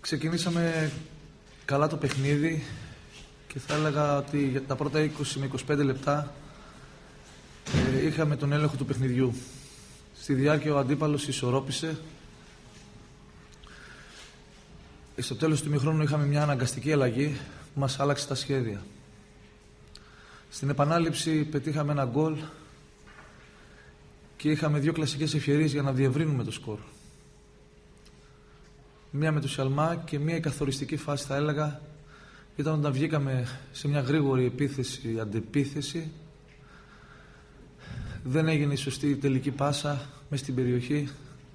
Ξεκινήσαμε καλά το παιχνίδι και θα έλεγα ότι για τα πρώτα 20 με 25 λεπτά είχαμε τον έλεγχο του παιχνιδιού. Στη διάρκεια ο αντίπαλος ισορρόπησε. Στο τέλος του ημιχρόνου είχαμε μια αναγκαστική αλλαγή που μας άλλαξε τα σχέδια. Στην επανάληψη πετύχαμε ένα γκολ και είχαμε δύο κλασικές ευκαιρίες για να διευρύνουμε το σκορ. Μία με το Σαλμά και μία η καθοριστική φάση, θα έλεγα, ήταν όταν βγήκαμε σε μια γρήγορη επίθεση, αντεπίθεση. Δεν έγινε η σωστή τελική πάσα μες στην περιοχή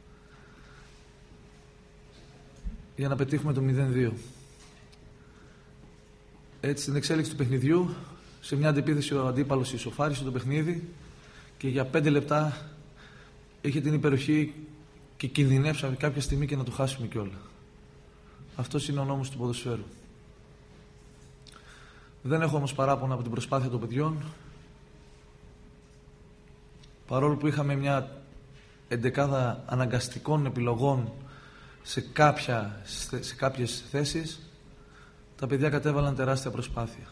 για να πετύχουμε το 0-2. Έτσι, στην εξέλιξη του παιχνιδιού, σε μια αντεπίθεση ο αντίπαλος ισοφάρισε το παιχνίδι και για 5 λεπτά είχε την υπεροχή και κινδυνεύσαμε κάποια στιγμή και να το χάσουμε κιόλα. Αυτός είναι ο νόμος του ποδοσφαίρου. Δεν έχω όμως παράπονα από την προσπάθεια των παιδιών. Παρόλο που είχαμε μια εντεκάδα αναγκαστικών επιλογών σε κάποιες θέσεις, τα παιδιά κατέβαλαν τεράστια προσπάθεια.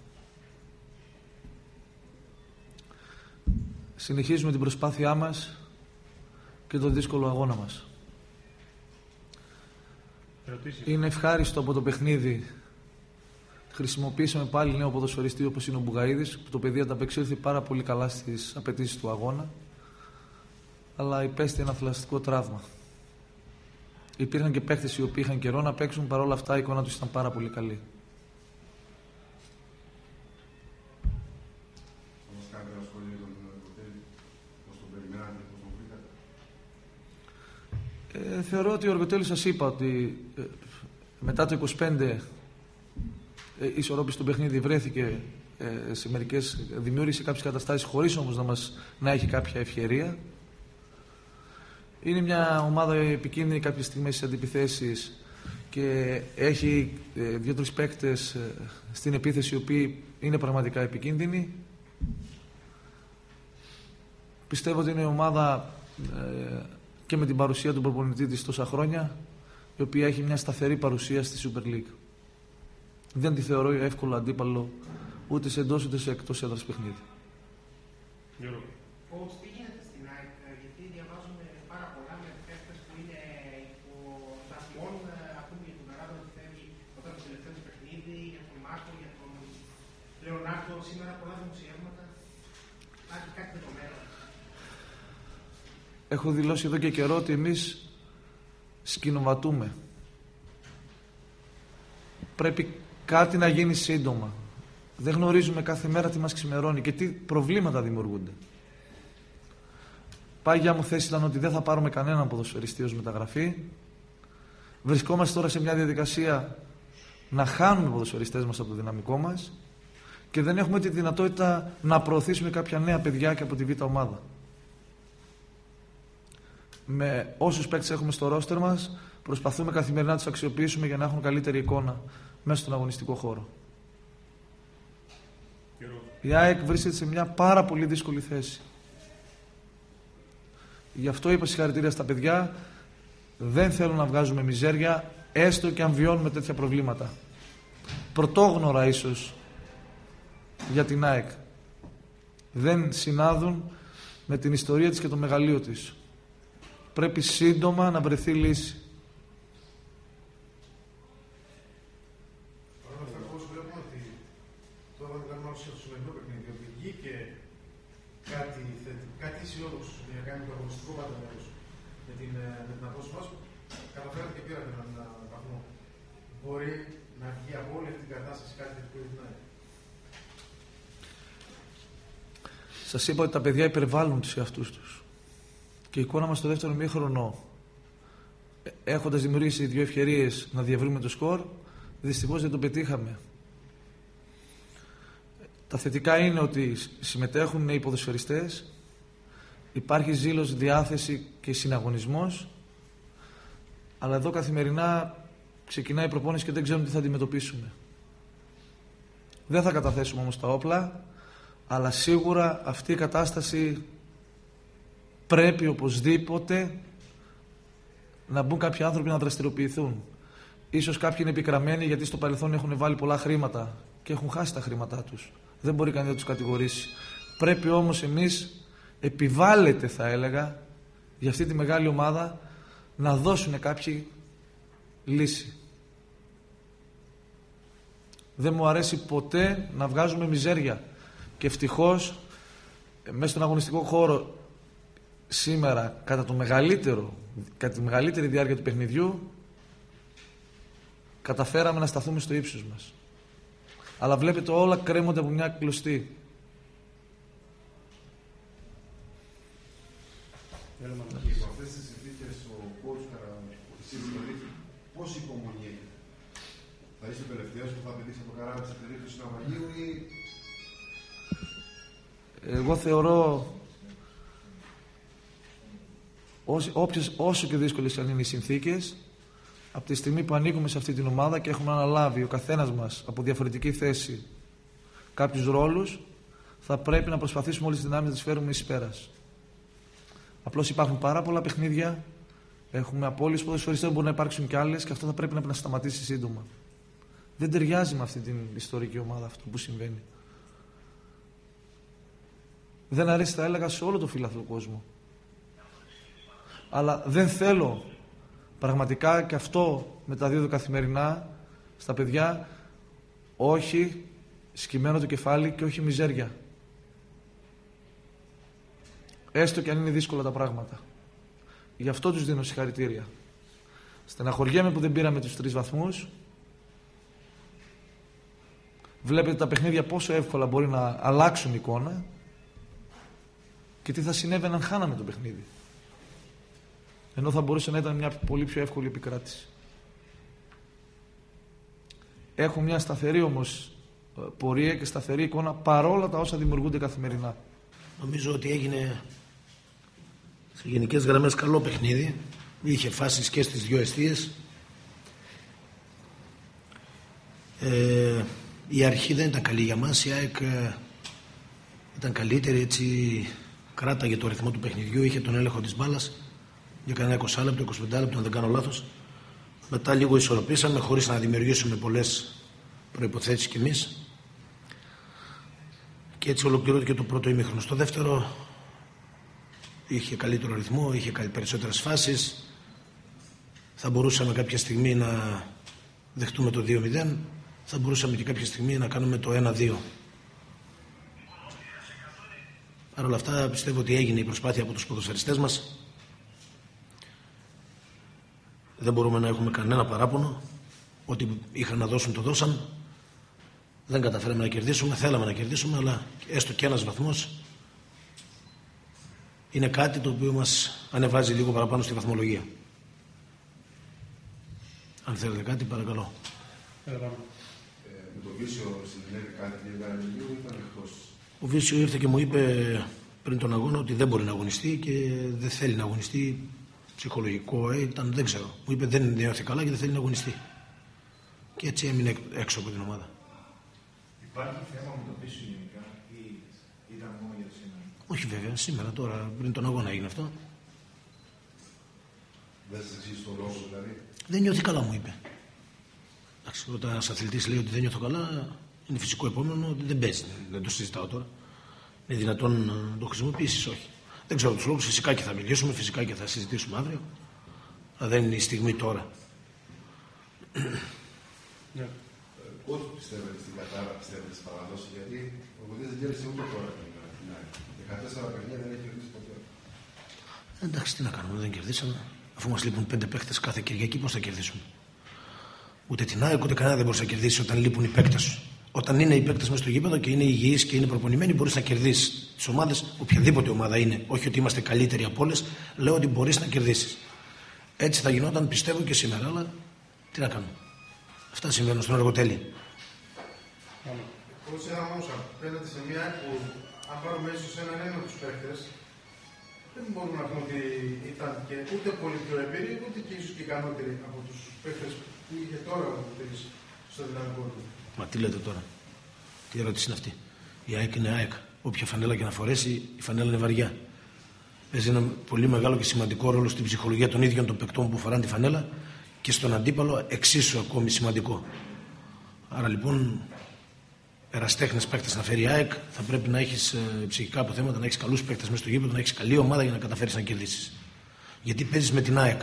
Συνεχίζουμε την προσπάθειά μας και τον δύσκολο αγώνα μας. Είναι ευχάριστο από το παιχνίδι. Χρησιμοποίησαμε πάλι νέο ποδοσφαιριστή όπως είναι ο Μπουγαΐδης, που το παιδί ανταπεξήλθε πάρα πολύ καλά στις απαιτήσεις του αγώνα, αλλά υπέστη ένα θλαστικό τραύμα. Υπήρχαν και παίκτες οι οποίοι είχαν καιρό να παίξουν, παρόλα αυτά η εικόνα τους ήταν πάρα πολύ καλή. Θεωρώ ότι ο Οργοτέλης, σας είπα ότι μετά το 25 ισορρόπησε το παιχνίδι, βρέθηκε σε μερικές, δημιούργησε κάποιες καταστάσεις χωρίς όμως να έχει κάποια ευκαιρία. Είναι μια ομάδα επικίνδυνη κάποιες στιγμές στις αντιπιθέσεις και έχει 2-3 παίκτες στην επίθεση οι οποίοι είναι πραγματικά επικίνδυνοι. Πιστεύω ότι είναι ομάδα και με την παρουσία του προπονητή της τόσα χρόνια, η οποία έχει μια σταθερή παρουσία στη Super League. Δεν τη θεωρώ εύκολο αντίπαλο ούτε σε εντός ούτε σε εκτός έδρας παιχνίδι. Πώς τι γίνεται στην ΑΕΚ, γιατί διαβάζουμε πάρα πολλά με παίκτες που είναι υπό δασμών, ακούμε για τον Καράδο ότι θέλει όταν το τελευταίο παιχνίδι, για τον Μάκο, για τον Λεωνάκο, σήμερα πολλά δημοσιεύματα. Υπάρχει κάτι δεδομένο? Έχω δηλώσει εδώ και καιρό ότι εμείς σκηνοβατούμε. Πρέπει κάτι να γίνει σύντομα. Δεν γνωρίζουμε κάθε μέρα τι μας ξημερώνει και τι προβλήματα δημιουργούνται. Πάγια μου θέση ήταν ότι δεν θα πάρουμε κανέναν ποδοσφαιριστή ως μεταγραφή. Βρισκόμαστε τώρα σε μια διαδικασία να χάνουμε ποδοσφαιριστές μας από το δυναμικό μας και δεν έχουμε τη δυνατότητα να προωθήσουμε κάποια νέα παιδιά και από τη Β' ομάδα. Με όσους παίκτες έχουμε στο ρόστερ μας, προσπαθούμε καθημερινά να τους αξιοποιήσουμε για να έχουν καλύτερη εικόνα μέσα στον αγωνιστικό χώρο. Η ΑΕΚ βρίσκεται σε μια πάρα πολύ δύσκολη θέση. Γι' αυτό είπα συγχαρητήρια στα παιδιά. Δεν θέλω να βγάζουμε μιζέρια, έστω και αν βιώνουμε τέτοια προβλήματα. Πρωτόγνωρα ίσως για την ΑΕΚ. Δεν συνάδουν με την ιστορία της και το μεγαλείο της. Πρέπει σύντομα να βρεθεί λύση. Παρ' όλα αυτά, όπως βλέπουμε ότι τώρα δεν κάνουμε άκουσα στο σημερινό παιχνίδι, ότι βγήκε κάτι αισιόδοξο για να κάνει το αγωνιστικό πάντα μέρος με την απόσταση μας. Καταφέρατε και πήρατε έναν βαθμό. Μπορεί να βγει από όλη αυτή την κατάσταση κάτι θετικό για την ΑΕΚ? Σας είπα ότι τα παιδιά υπερβάλλουν τους εαυτούς τους. Και η εικόνα μας στο δεύτερο ημίχρονο, έχοντας δημιουργήσει 2 ευκαιρίες να διευρύνουμε το σκορ, δυστυχώς δεν το πετύχαμε. Τα θετικά είναι ότι συμμετέχουν νέοι ποδοσφαιριστές, υπάρχει ζήλος, διάθεση και συναγωνισμός, αλλά εδώ καθημερινά ξεκινάει η προπόνηση και δεν ξέρουμε τι θα αντιμετωπίσουμε. Δεν θα καταθέσουμε όμως τα όπλα, αλλά σίγουρα αυτή η κατάσταση πρέπει οπωσδήποτε να μπουν κάποιοι άνθρωποι να δραστηριοποιηθούν. Ίσως κάποιοι είναι επικραμμένοι γιατί στο παρελθόν έχουν βάλει πολλά χρήματα και έχουν χάσει τα χρήματά τους. Δεν μπορεί κανείς να τους κατηγορήσει. Πρέπει όμως εμείς, επιβάλλεται θα έλεγα, για αυτή τη μεγάλη ομάδα να δώσουν κάποιοι λύση. Δεν μου αρέσει ποτέ να βγάζουμε μιζέρια. Και ευτυχώς μέσα στον αγωνιστικό χώρο σήμερα κατά τη μεγαλύτερη διάρκεια του παιχνιδιού καταφέραμε να σταθούμε στο ύψος μας. Αλλά βλέπετε όλα κρέμονται από μια κλωστή. Από αυτές τις συνθήκες ο coach πόση υπομονή έχει? Θα είσαι ο τελευταίος που θα πετύχει από το καράβι της περίπτωσης του ναυαγίου ή... Εγώ θεωρώ όσο και δύσκολες αν είναι οι συνθήκες, από τη στιγμή που ανήκουμε σε αυτή την ομάδα και έχουμε αναλάβει ο καθένας μας από διαφορετική θέση κάποιους ρόλους, θα πρέπει να προσπαθήσουμε όλες τις δυνάμεις να τις φέρουμε εις πέρας. Απλώς υπάρχουν πάρα πολλά παιχνίδια, έχουμε απώλειες ποδοσφαιριστές, μπορεί να υπάρξουν κι άλλες και αυτό θα πρέπει να σταματήσει σύντομα. Δεν ταιριάζει με αυτή την ιστορική ομάδα αυτό που συμβαίνει. Δεν αρέσει, θα έλεγα, σε όλο το φύλαθλο κόσμο. Αλλά δεν θέλω πραγματικά, και αυτό μεταδίδω καθημερινά στα παιδιά, όχι σκυμμένο το κεφάλι και όχι μιζέρια. Έστω και αν είναι δύσκολα τα πράγματα. Γι' αυτό τους δίνω συγχαρητήρια. Στεναχωριέμαι που δεν πήραμε τους 3 βαθμούς. Βλέπετε τα παιχνίδια πόσο εύκολα μπορεί να αλλάξουν εικόνα και τι θα συνέβαινε αν χάναμε το παιχνίδι. Ενώ θα μπορούσε να ήταν μια πολύ πιο εύκολη επικράτηση. Έχω μια σταθερή όμως πορεία και σταθερή εικόνα παρόλα τα όσα δημιουργούνται καθημερινά. Νομίζω ότι έγινε σε γενικές γραμμές καλό παιχνίδι. Είχε φάσεις και στις 2 εστίες. Η αρχή δεν ήταν καλή για μας. Η ΑΕΚ ήταν καλύτερη, έτσι κράταγε το ρυθμό του παιχνιδιού, είχε τον έλεγχο της μπάλας για κανένα 20 λεπτό, 25 λεπτό, αν δεν κάνω λάθος. Μετά λίγο ισορροπήσαμε χωρίς να δημιουργήσουμε πολλές προϋποθέσεις κι εμείς. Και έτσι ολοκληρώθηκε το πρώτο ημίχρονο. Στο δεύτερο είχε καλύτερο ρυθμό, είχε περισσότερες φάσεις. Θα μπορούσαμε κάποια στιγμή να δεχτούμε το 2-0. Θα μπορούσαμε και κάποια στιγμή να κάνουμε το 1-2. Παρ' όλα αυτά πιστεύω ότι έγινε η προσπάθεια από τους ποδοσφαιριστές μας. Δεν μπορούμε να έχουμε κανένα παράπονο. Ό,τι είχαν να δώσουν το δώσαν. Δεν καταφέραμε να κερδίσουμε, θέλαμε να κερδίσουμε, αλλά έστω και ένας βαθμός είναι κάτι το οποίο μας ανεβάζει λίγο παραπάνω στη βαθμολογία. Αν θέλετε κάτι, παρακαλώ. Με τον Βίσιο συνέβη κάτι λίγο ή ήταν εκτός? Ο Βίσιο ήρθε και μου είπε πριν τον αγώνα ότι δεν μπορεί να αγωνιστεί και δεν θέλει να αγωνιστεί. Ψυχολογικό ήταν, δεν ξέρω. Μου είπε δεν νιώθει καλά και δεν θέλει να αγωνιστεί. Και έτσι έμεινε έξω από την ομάδα. Υπάρχει θέμα με το Βίσιο γενικά ή ήταν μόνο για σήμερα? Όχι βέβαια, σήμερα τώρα, πριν τον αγώνα έγινε αυτό. Δεν σας εξήγησε το λόγο δηλαδή? Δεν νιώθει καλά, μου είπε. Εντάξει, όταν ένας αθλητής λέει ότι δεν νιώθω καλά, είναι φυσικό επόμενο ότι δεν παίζει. Δεν το συζητάω τώρα. Είναι δυνατόν να το χρησιμοποιήσεις? Όχι. Δεν ξέρω τους λόγους, φυσικά και θα μιλήσουμε, φυσικά και θα συζητήσουμε αύριο. Αλλά δεν είναι η στιγμή τώρα. Πώς πιστεύετε στην κατάρα, πιστεύετε στις παραδόσεις? Γιατί ο Βουδής δεν κέρδισε ούτε τώρα την ΑΕΚ. 14 παιχνίδια δεν έχει κερδίσει ποτέ. Εντάξει, τι να κάνουμε, δεν κερδίσαμε. Αφού μας λείπουν 5 παίκτες κάθε Κυριακή, πώς θα κερδίσουμε? Ούτε την ΑΕΚ ούτε κανένα δεν μπορεί να κερδίσει όταν λείπουν οι παίκτες σου. Όταν είναι οι παίκτες μέσα στο γήπεδο και είναι υγιείς και είναι προπονημένοι, μπορείς να κερδίσεις τις ομάδες, οποιαδήποτε ομάδα είναι. Όχι ότι είμαστε καλύτεροι από όλες, λέω ότι μπορείς να κερδίσεις. Έτσι θα γινόταν, πιστεύω, και σήμερα, αλλά τι να κάνουμε. Αυτά συμβαίνουν στον εργοτέλη. Πώς όμως απέναντι σε μια που, αν πάρουμε ίσως έναν από τους παίκτες, δεν μπορούμε να πούμε ότι ήταν και ούτε πολύ πιο εμπειροί, ούτε και ίσως και ικανότεροι από τους παίκτες που είχε τώρα ο Βουδής στο δυναμικό του. Μα τι λέτε τώρα? Τι ερώτηση είναι αυτή? Η ΑΕΚ είναι ΑΕΚ. Όποια φανέλα και να φορέσει, η φανέλα είναι βαριά. Παίζει ένα πολύ μεγάλο και σημαντικό ρόλο στην ψυχολογία των ίδιων των παικτών που φοράνε τη φανέλα και στον αντίπαλο εξίσου ακόμη σημαντικό. Άρα λοιπόν, εραστέχνες παίκτες να φέρει η ΑΕΚ, θα πρέπει να έχεις ψυχικά αποθέματα, να έχεις καλούς παίκτες μέσα στο γήπεδο, να έχεις καλή ομάδα για να καταφέρεις να κερδίσεις. Γιατί παίζεις με την ΑΕΚ.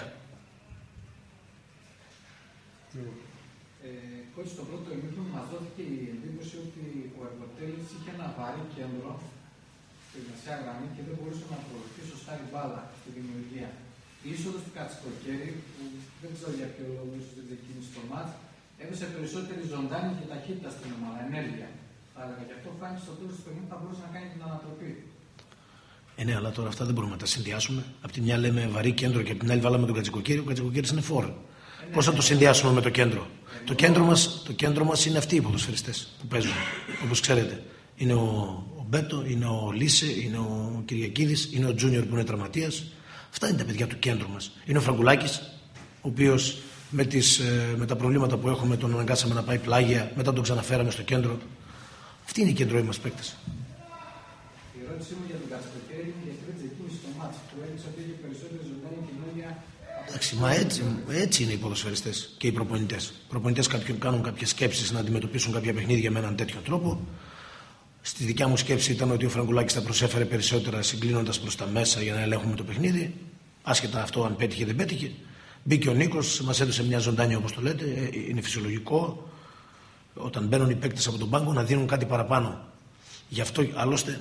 Κότσι, στο πρώτο ημίχρονο μας δόθηκε η εντύπωση ότι ο Εργοτέλης είχε ένα βαρύ κέντρο στη μεσαία γραμμή και δεν μπορούσε να προωθεί σωστά η μπάλα στη δημιουργία. Η είσοδος του Κατσικοκέρη, που δεν ξέρω για ποιο λόγο ίσως δεν ξεκίνησε το μάτς, έδωσε περισσότερη ζωντάνη και ταχύτητα στην ομάδα, ενέργεια. Θα έλεγα, γι' αυτό φάνηκε στο τέλος του παιχνιδιού θα μπορούσε να κάνει την ανατροπή. Ναι, αλλά τώρα αυτά δεν μπορούμε να τα συνδυάσουμε. Απ' τη μια λέμε βαρύ κέντρο και απ' την άλλη βάλαμε τον Κατσικοκέρη. Ο Κατσικοκέρης είναι φόρ. Πώς θα το συνδυάσουμε με το κέντρο? Το κέντρο μας είναι αυτοί οι ποδοσφαιριστές που παίζουν. Όπως ξέρετε, είναι ο Μπέτο, είναι ο Λίσε, είναι ο Κυριακίδης, είναι ο Τζούνιορ που είναι τραυματίας. Αυτά είναι τα παιδιά του κέντρου μας. Είναι ο Φραγκουλάκης, ο οποίος με τα προβλήματα που έχουμε τον αναγκάσαμε να πάει πλάγια, μετά τον ξαναφέραμε στο κέντρο. Αυτοί είναι οι κεντρώοι μας παίκτες. Η ερώτησή μου για τον Κατσικοκέρη είναι γιατί δεν ξεκίνησε το μάτς που έδειξε ότι είχε περισσότερη ζωντάνη και ενέργεια. Εντάξει, μα έτσι είναι οι ποδοσφαιριστές και οι προπονητές. Οι προπονητές κάνουν κάποιες σκέψεις να αντιμετωπίσουν κάποια παιχνίδια με έναν τέτοιο τρόπο. Στη δικιά μου σκέψη ήταν ότι ο Φραγκουλάκης θα προσέφερε περισσότερα συγκλίνοντας προς τα μέσα για να ελέγχουμε το παιχνίδι. Άσχετα αυτό αν πέτυχε ή δεν πέτυχε. Μπήκε ο Νίκος, μας έδωσε μια ζωντάνια όπως το λέτε. Είναι φυσιολογικό όταν μπαίνουν οι παίκτες από τον πάγκο να δίνουν κάτι παραπάνω. Γι' αυτό άλλωστε,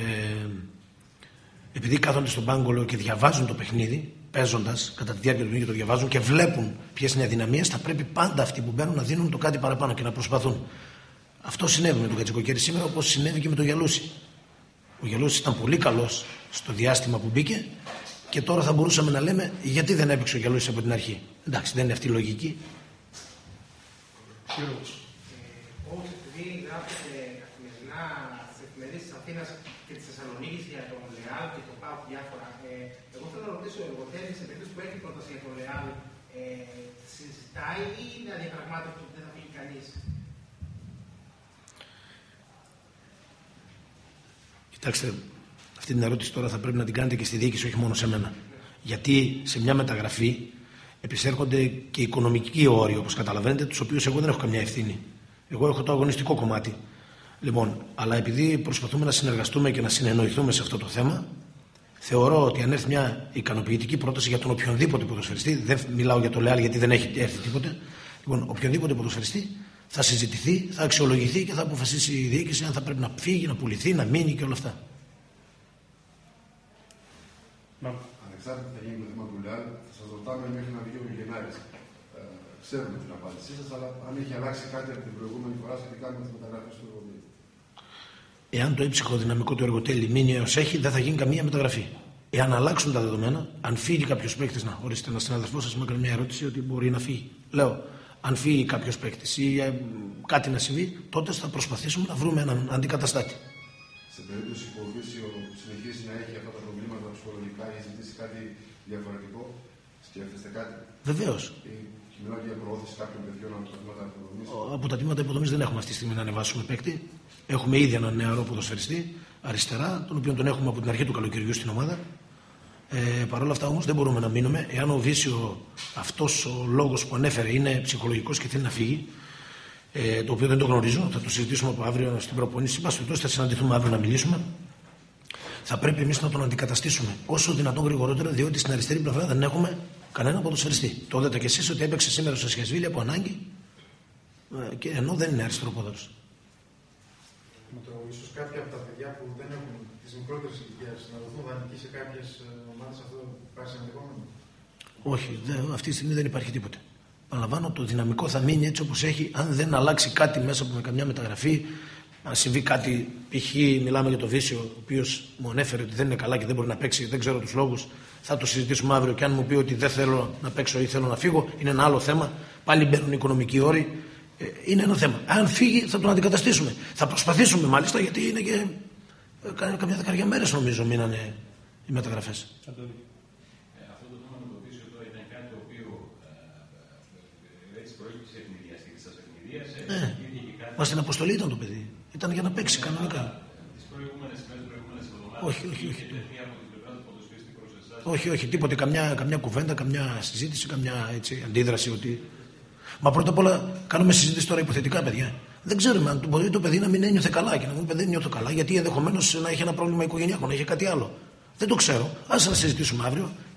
επειδή κάθονται στον πάγκο λέω, και διαβάζουν το παιχνίδι, παίζοντας κατά τη διάρκεια του παιχνιδιού το διαβάζουν και βλέπουν ποιες είναι οι αδυναμίες, θα πρέπει πάντα αυτοί που μπαίνουν να δίνουν το κάτι παραπάνω και να προσπαθούν. Αυτό συνέβη με τον Κατσικοκέρη σήμερα, όπως συνέβη και με τον Γιαλούση. Ο Γιαλούση ήταν πολύ καλός στο διάστημα που μπήκε και τώρα θα μπορούσαμε να λέμε γιατί δεν έπαιξε ο Γιαλούση από την αρχή. Εντάξει, δεν είναι αυτή η λογική. Όπως επειδή γράφετε καθημερινά στις εφημερίδες της Αθήνας και της Θεσσαλονίκης για τον Λεάλ και το ΠΑΟΚ διάφορα, εγώ θέλω να ρωτήσω, ο Εργοτέλης σε περίπτωση που έχει πρόταση για τον Λεάλ, συζητάει ή είναι αδιαπραγμάτευτο ότι δεν θα φύγει κανείς? Κοιτάξτε, αυτή την ερώτηση τώρα θα πρέπει να την κάνετε και στη διοίκηση, όχι μόνο σε μένα. Γιατί σε μια μεταγραφή επισέρχονται και οικονομικοί όροι, όπως καταλαβαίνετε, τους οποίους εγώ δεν έχω καμιά ευθύνη. Εγώ έχω το αγωνιστικό κομμάτι. Λοιπόν, αλλά επειδή προσπαθούμε να συνεργαστούμε και να συνεννοηθούμε σε αυτό το θέμα, θεωρώ ότι αν έρθει μια ικανοποιητική πρόταση για τον οποιονδήποτε ποδοσφαιριστή, δεν μιλάω για το Λεάλ γιατί δεν έχει έρθει τίποτε, λοιπόν, οποιονδήποτε ποδοσφαιριστή θα συζητηθεί, θα αξιολογηθεί και θα αποφασίσει η διοίκηση αν θα πρέπει να φύγει, να πουληθεί, να μείνει και όλα αυτά. Ανεξάρτητα θα γίνει το θέμα του Λεάλ, θα σας ρωτάμε μέχρι να βγει ο Γενάρης. Ξέρουμε την απάντησή σας, αλλά αν έχει αλλάξει κάτι από την προηγούμενη φορά σχετικά με τις μεταγραφές του Εργοτέλη. Εάν το έψυχο δυναμικό του Εργοτέλη μείνει έως έχει, δεν θα γίνει καμία μεταγραφή. Εάν αλλάξουν τα δεδομένα, αν φύγει κάποιος παίκτης, να ορίστε, ένα συναδελφός σας μου έκανε μια ερώτηση ότι μπορεί να φύγει. Λέω, αν φύγει κάποιος παίκτης ή κάτι να συμβεί, τότε θα προσπαθήσουμε να βρούμε έναν αντικαταστάτη. Σε περίπτωση που ο Βίσιο συνεχίσει να έχει αυτά τα προβλήματα ψυχολογικά ή ζητήσει κάτι διαφορετικό, σκέφτεστε κάτι? Βεβαίως. Μιλάω για προώθηση κάποιων παιδιών από τα τμήματα υποδομής. Από τα τμήματα υποδομής δεν έχουμε αυτή τη στιγμή να ανεβάσουμε παίκτη. Έχουμε ήδη έναν νεαρό ποδοσφαιριστή αριστερά, τον οποίο τον έχουμε από την αρχή του καλοκαιριού στην ομάδα. Παρ' όλα αυτά όμως δεν μπορούμε να μείνουμε. Εάν ο Βίσιο, αυτός ο λόγος που ανέφερε, είναι ψυχολογικός και θέλει να φύγει, το οποίο δεν το γνωρίζω, θα το συζητήσουμε από αύριο στην προπονήση. Θα συναντηθούμε αύριο να μιλήσουμε. Θα πρέπει εμείς να τον αντικαταστήσουμε όσο δυνατόν γρηγορότερα, διότι στην αριστερή πλευρά δεν έχουμε κανένα ποδοσφαιριστή. Το είδατε και εσείς ότι έπαιξε σήμερα στο Σασχασβίλη από ανάγκη, και ενώ δεν είναι αριστεροπόδαρος. Ίσως κάποια από τα παιδιά που δεν έχουν τις μικρότερες ηλικίες να δοθούν δανεικοί σε κάποιες ομάδες, αυτό υπάρχει ενδεχόμενο? Όχι, αυτή τη στιγμή δεν υπάρχει τίποτε. Παραλαμβάνω, το δυναμικό θα μείνει έτσι όπως έχει, αν δεν αλλάξει κάτι μέσα από καμιά μεταγραφή. Αν συμβεί κάτι, π.χ. μιλάμε για το Βίσιο, ο οποίος μου ανέφερε ότι δεν είναι καλά και δεν μπορεί να παίξει, δεν ξέρω τους λόγους. Θα το συζητήσουμε αύριο και αν μου πει ότι δεν θέλω να παίξω ή θέλω να φύγω, είναι ένα άλλο θέμα. Πάλι μπαίνουν οικονομικοί όροι. Είναι ένα θέμα. Αν φύγει, θα τον αντικαταστήσουμε. Θα προσπαθήσουμε μάλιστα, γιατί είναι και καμιά δεκαριά μέρες νομίζω μείνανε οι μεταγραφές. Αυτό το θέμα με το Βίσιο τώρα ήταν κάτι το οποίο έτσι προέκυψε ευνηδιαστική σας ευνηδία. Μα στην αποστολή ήταν το παιδί. Ήταν για να παίξει κανονικά. Τις προηγούμενες εβδομάδες. Όχι. Όχι, τίποτε. Καμιά κουβέντα, καμιά συζήτηση, καμιά έτσι, αντίδραση. Ότι... Μα πρώτα απ' όλα κάνουμε συζήτηση τώρα υποθετικά, παιδιά. Δεν ξέρουμε αν μπορεί το παιδί να μην ένιωθε καλά και να μην παιδί νιώθω καλά, γιατί ενδεχομένως να έχει ένα πρόβλημα οικογενειακό, να έχει κάτι άλλο. Δεν το ξέρω. Ας να συζητήσουμε αύριο.